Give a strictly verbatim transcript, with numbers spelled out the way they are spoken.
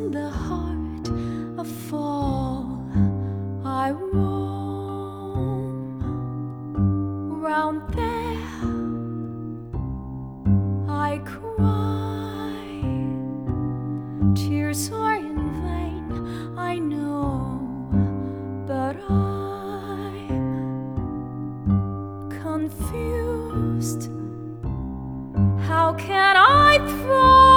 the heart of fall, I roam round there, I cry. Tears are in vain, I know, but I'm confused. How can I throw